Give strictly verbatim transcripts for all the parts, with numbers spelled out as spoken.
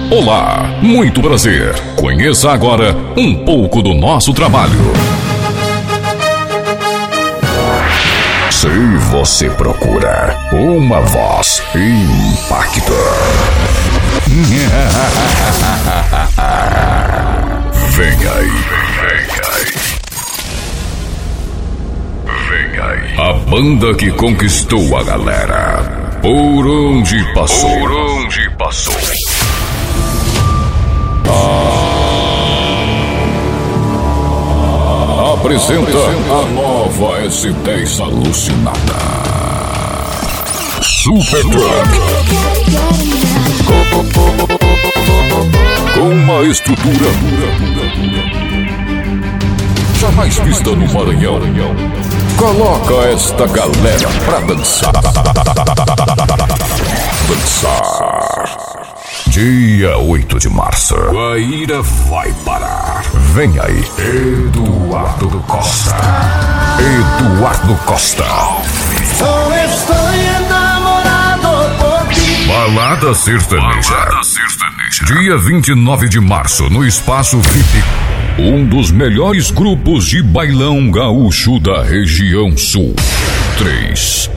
Olá, muito prazer. Conheça agora um pouco do nosso trabalho. Se você procura uma voz impactante, vem aí, vem aí. Vem aí. A banda que conquistou a galera. Por onde passou. Por onde passou. Ah. Apresenta, Apresenta a nova S dez alucinada. Super Truck. Com uma estrutura jamais vista no Maranhão. Coloca esta galera pra dançar. Dançar. Dia oito de março. A ira vai parar. Vem aí, Eduardo Costa. Eduardo Costa. Só estou enamorado por ti. Balada Sertaneja. Balada Sertaneja. Dia vinte e nove de março, no Espaço V I P. Um dos melhores grupos de bailão gaúcho da região sul. Três.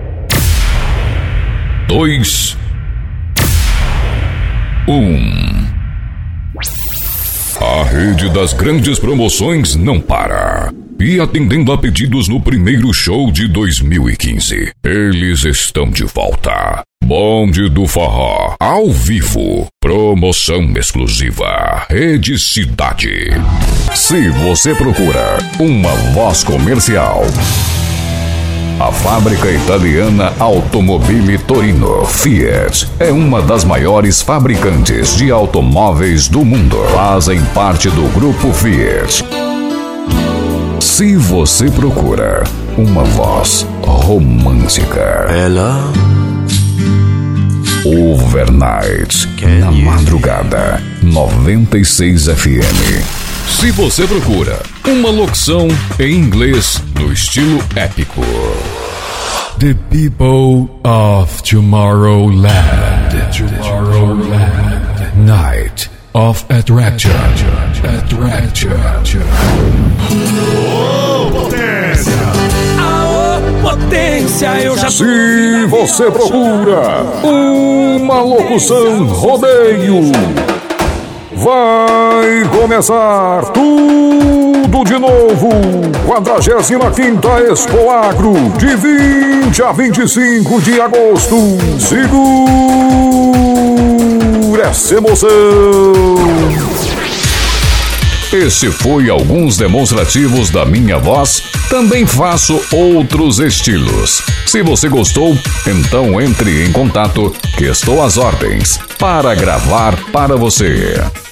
Dois. Um. A rede das grandes promoções não para. E atendendo a pedidos no primeiro show de dois mil e quinze, eles estão de volta. Bonde do Forró, ao vivo. Promoção exclusiva. Rede Cidade. Se você procura uma voz comercial, a fábrica italiana Automobile Torino Fiat é uma das maiores fabricantes de automóveis do mundo. Fazem parte do grupo Fiat. Se você procura uma voz romântica, Hello. Overnight, na madrugada, noventa e seis F M. Se você procura uma locução em inglês no estilo épico, The People of Tomorrowland, Tomorrowland, Night of Attraction, Attraction. Oh, potência! Aô, potência, eu já... Se você procura uma locução rodeio, vai começar tudo de novo. quadragésima quinta Expo Agro, de vinte a vinte e cinco de agosto. Segura essa emoção. Esse foi alguns demonstrativos da minha voz. Também faço outros estilos. Se você gostou, então entre em contato, que estou às ordens para gravar para você.